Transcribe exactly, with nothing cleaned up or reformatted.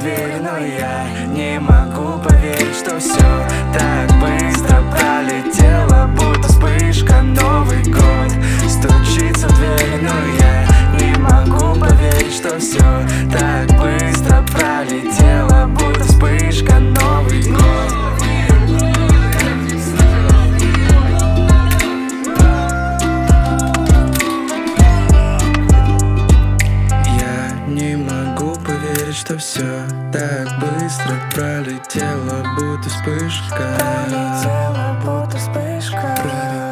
двери, но я не могу поверить, что все так быстро пролетело, будто вспышка. Новый год стучится в двери, но я не могу поверить, что все так быстро пролетело, будто вспышка. Новый год. Не могу поверить, что все так быстро пролетело, будто вспышка. Пролетело, будто вспышка.